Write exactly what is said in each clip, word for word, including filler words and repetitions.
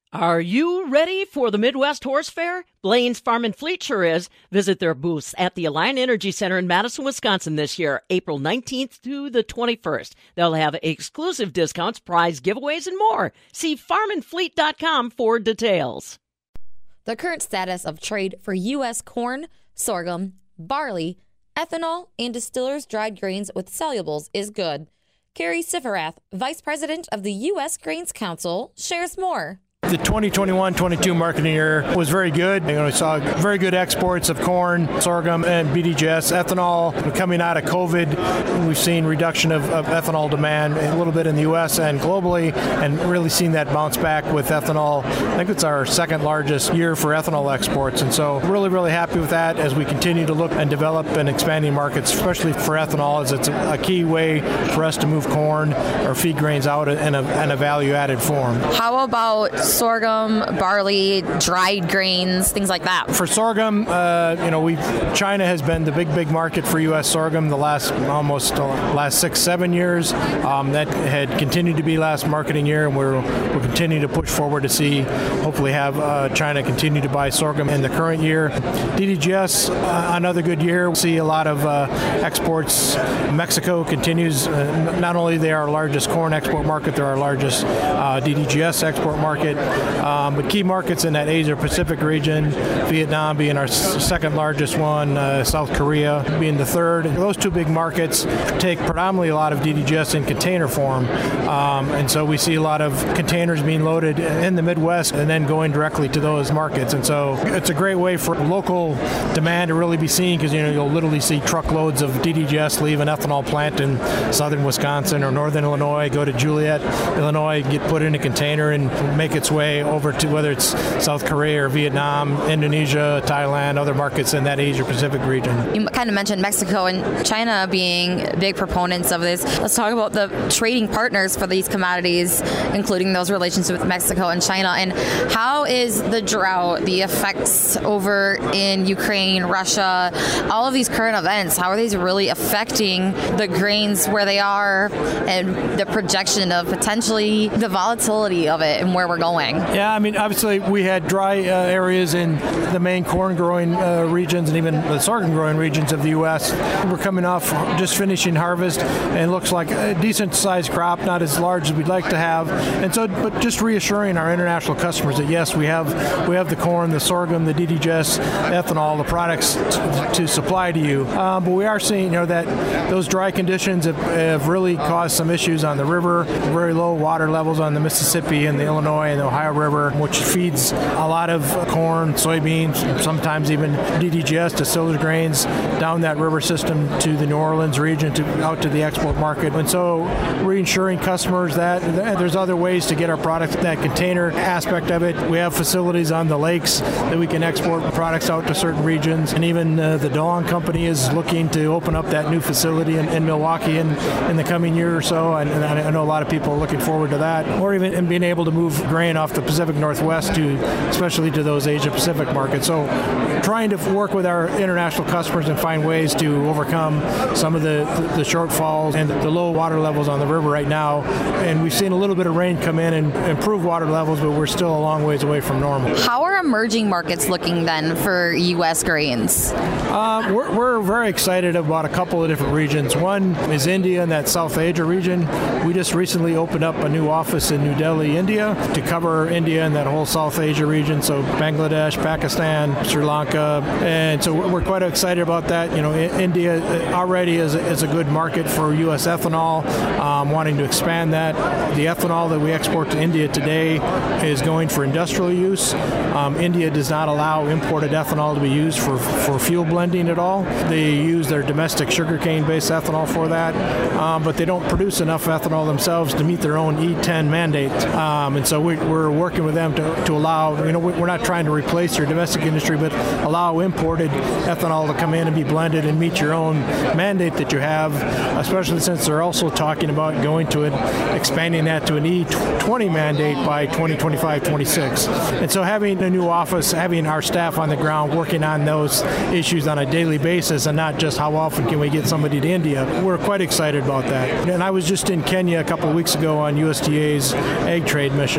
Are you ready for the Midwest Horse Fair? Blaine's Farm and Fleet sure is. Visit their booths at the Alliant Energy Center in Madison, Wisconsin this year, April nineteenth to the twenty-first. They'll have exclusive discounts, prize giveaways, and more. See farm and fleet dot com for details. The current status of trade for U S corn, sorghum, barley, ethanol, and distillers' dried grains with solubles is good. Carrie Siferath, Vice President of the U S Grains Council, shares more. The twenty twenty-one twenty-two marketing year was very good. You know, we saw very good exports of corn, sorghum, and B D G S. Ethanol, coming out of COVID, we've seen reduction of, of ethanol demand a little bit in the U S and globally, and really seen that bounce back with ethanol. I think it's our second largest year for ethanol exports, and so really, really happy with that as we continue to look and develop and expanding markets, especially for ethanol, as it's a, a key way for us to move corn or feed grains out in a, in a value-added form. How about sorghum, barley, dried grains, things like that? For sorghum, uh, you know, we China has been the big, big market for U S sorghum the last almost uh, last six, seven years. Um, that had continued to be last marketing year, and we're we're continuing to push forward to see, hopefully, have uh, China continue to buy sorghum in the current year. D D G S, uh, another good year. We see a lot of uh, exports. Mexico continues. Uh, not only they are our largest corn export market, they're our largest uh, D D G S export market. Um, but key markets in that Asia Pacific region, Vietnam being our s- second largest one, uh, South Korea being the third. And those two big markets take predominantly a lot of D D G S in container form. Um, and so we see a lot of containers being loaded in the Midwest and then going directly to those markets. And so it's a great way for local demand to really be seen, because you know you'll literally see truckloads of D D G S leave an ethanol plant in southern Wisconsin or northern Illinois, go to Joliet, Illinois, get put in a container and make its way over to whether it's South Korea or Vietnam, Indonesia, Thailand, other markets in that Asia Pacific region. You kind of mentioned Mexico and China being big proponents of this. Let's talk about the trading partners for these commodities, including those relations with Mexico and China. And how is the drought, the effects over in Ukraine, Russia, all of these current events, how are these really affecting the grains where they are and the projection of potentially the volatility of it and where we're going? Yeah, I mean, obviously we had dry uh, areas in the main corn growing uh, regions and even the sorghum growing regions of the U S. We're coming off just finishing harvest, and it looks like a decent sized crop, not as large as we'd like to have. And so, but just reassuring our international customers that yes, we have we have the corn, the sorghum, the D D G S, ethanol, the products t- to supply to you. Um, but we are seeing, you know, that those dry conditions have, have really caused some issues on the river, very low water levels on the Mississippi and the Illinois and the Ohio River, which feeds a lot of corn, soybeans, sometimes even D D G S, distillers grains, down that river system to the New Orleans region, to out to the export market. And so reassuring customers that there's other ways to get our products, that container aspect of it. We have facilities on the lakes that we can export products out to certain regions. And even uh, the DeLong Company is looking to open up that new facility in, in Milwaukee in, in the coming year or so. And, and I know a lot of people are looking forward to that. Or even in being able to move grain off the Pacific Northwest to, especially to those Asia Pacific markets. So trying to work with our international customers and find ways to overcome some of the, the, the shortfalls and the low water levels on the river right now. And we've seen a little bit of rain come in and improve water levels, but we're still a long ways away from normal. How are emerging markets looking then for U S grains? Uh, we're, we're very excited about a couple of different regions. One is India and that South Asia region. We just recently opened up a new office in New Delhi, India, to cover India and that whole South Asia region, so Bangladesh, Pakistan, Sri Lanka, and so we're quite excited about that. You know, India already is a, is a good market for U S ethanol, um, wanting to expand that. The ethanol that we export to India today is going for industrial use. Um, India does not allow imported ethanol to be used for, for fuel blending at all. They use their domestic sugarcane-based ethanol for that, um, but they don't produce enough ethanol themselves to meet their own E ten mandate. Um, and so we, we're working with them to, to allow, you know, we're not trying to replace your domestic industry, but allow imported ethanol to come in and be blended and meet your own mandate that you have, especially since they're also talking about going to it, expanding that to an E twenty mandate by twenty twenty-five twenty-six. And so having a new office, having our staff on the ground working on those issues on a daily basis and not just how often can we get somebody to India, we're quite excited about that. And I was just in Kenya a couple of weeks ago on U S D A's egg trade mission. Um,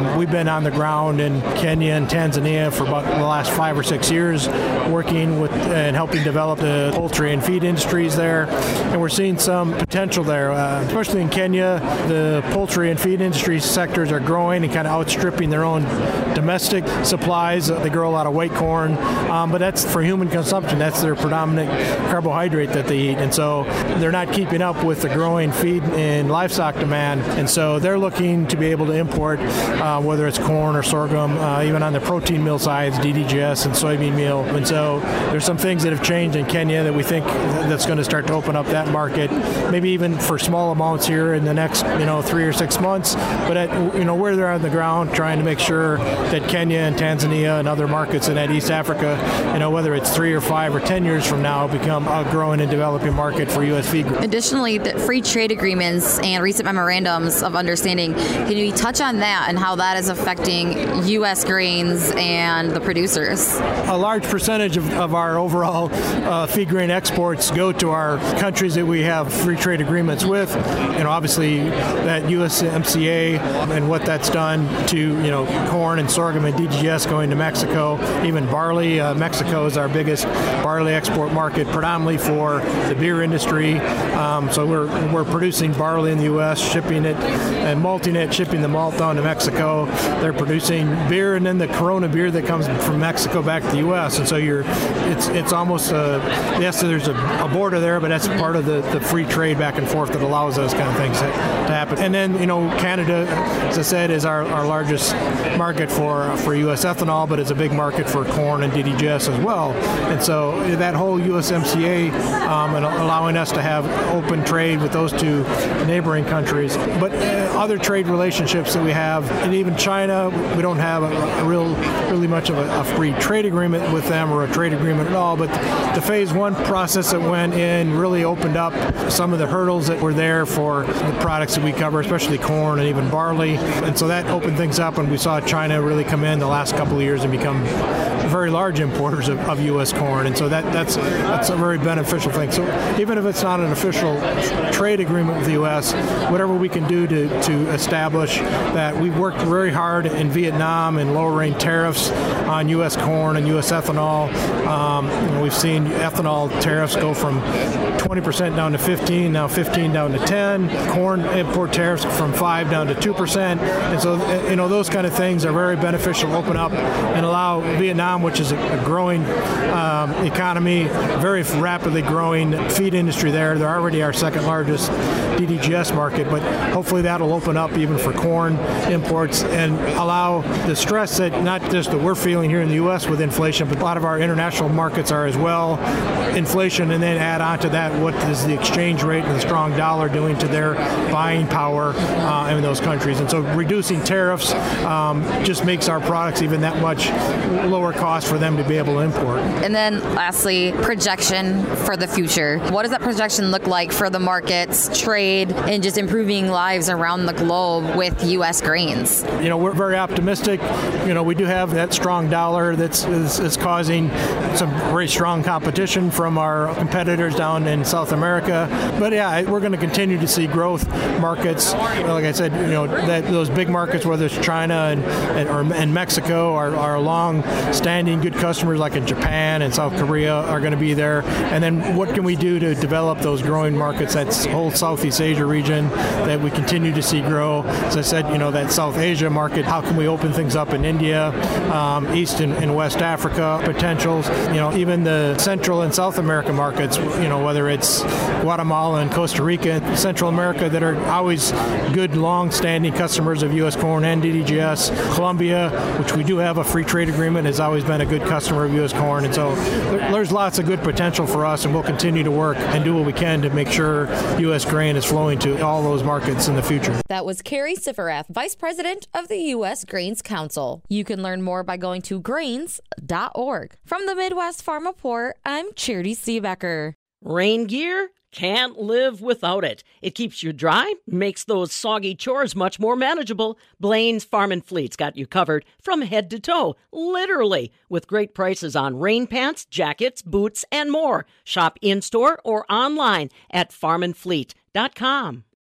Um, we've been on the ground in Kenya and Tanzania for about the last five or six years, working with and helping develop the poultry and feed industries there, and we're seeing some potential there, uh, especially in Kenya. The poultry and feed industry sectors are growing and kind of outstripping their own domestic supplies. They grow a lot of white corn, um, but that's for human consumption. That's their predominant carbohydrate that they eat, and so they're not keeping up with the growing feed and livestock demand, and so they're looking to be able to import, uh, whether it's corn or sorghum, uh, even on the protein meal sides, D D G S and soybean meal. And so there's some things that have changed in Kenya that we think that's going to start to open up that market, maybe even for small amounts here in the next, you know, three or six months. But at, you know, where they're on the ground, trying to make sure that Kenya and Tanzania and other markets in that East Africa, you know, whether it's three or five or ten years from now, become a growing and developing market for U S feed. Additionally, the free trade agreements and recent memorandums of understanding, can you touch on that and how that is affecting U S grains and the producers? A large percentage of, of our overall uh, feed grain exports go to our countries that we have free trade agreements with. You know, obviously that U S M C A and what that's done to, you know, corn and sorghum and D D G S going to Mexico, even barley. Uh, Mexico is our biggest barley export market, predominantly for the beer industry. Um, so we're we're producing barley in the U S, shipping it and malting it, shipping the malt down to Mexico. They're producing beer, and then the Corona beer that comes from Mexico back to the U S. And so you're, it's it's almost a, yes, there's a, a border there, but that's part of the, the free trade back and forth that allows those kind of things to, to happen. And then, you know, Canada, as I said, is our, our largest market for for U S ethanol, but it's a big market for corn and D D G S as well. And so that whole U S M C A um, and allowing us to have open trade with those two neighboring countries. But uh, other trade relationships that we have, and even China, we don't have a, a real, really much of a, a free trade agreement with them or a trade agreement at all. But the phase one process that went in really opened up some of the hurdles that were there for the products that we cover, especially corn and even barley. And so that opened things up, and we saw China really come in the last couple of years and become very large importers of, of U S corn. And so that that's that's a very beneficial thing. So even if it's not an official trade agreement with the U S, whatever we can do to, to establish that, we've worked very hard in Vietnam in lowering tariffs on U S corn and U S ethanol. Um, you know, we've seen ethanol tariffs go from twenty percent down to fifteen, now fifteen down to ten. Corn import tariffs from five down to two percent. And so, you know, those kind of things are very beneficial. Open up and allow Vietnam, which is a, a growing um, economy, very rapidly growing feed industry there. They're already our second largest D D G S market, but hopefully that'll open up even for corn imports and allow the stress that not just that we're feeling here in the U S with inflation, but a lot of our international markets are as well. Inflation, and then add on to that, what is the exchange rate and the strong dollar doing to their buying power uh, in those countries. And so reducing tariffs um, just makes our products even that much lower cost for them to be able to import. And then lastly, projection for the future. What does that projection look like for the markets, trade, and just improving lives around the globe with U S grains? You know, we're very optimistic. You know, we do have that strong dollar that's is, is causing some very strong competition from our competitors down in South America. But yeah, we're going to continue to see growth markets. Like I said, you know, that those big markets, whether it's China and and, or, and Mexico, are, are long-standing good customers, like in Japan and South Korea, are going to be there. And then what can we do to develop those growing markets? That's whole Southeast Asia region that we continue to see grow. As I said, you know, that South Asia market, how can we open things up in India, um, East and, and West Africa potentials, you know, even the Central and South America markets, you know, whether it's Guatemala and Costa Rica, Central America, that are always good, long-standing customers of U S corn and D D G S. Colombia, which we do have a free trade agreement, has always been a good customer of U S corn. And so there's lots of good potential for us, and we'll continue to work and do what we can to make sure U S grain is flowing to all those markets in the future. That was Carrie Siferath, Vice President of the U S Grains Council. You can learn more by going to grains dot org. From the Midwest Farm Report, I'm Charity Seebecker. Rain gear? Can't live without it. It keeps you dry, makes those soggy chores much more manageable. Blaine's Farm and Fleet's got you covered from head to toe, literally, with great prices on rain pants, jackets, boots, and more. Shop in-store or online at farm and fleet dot com.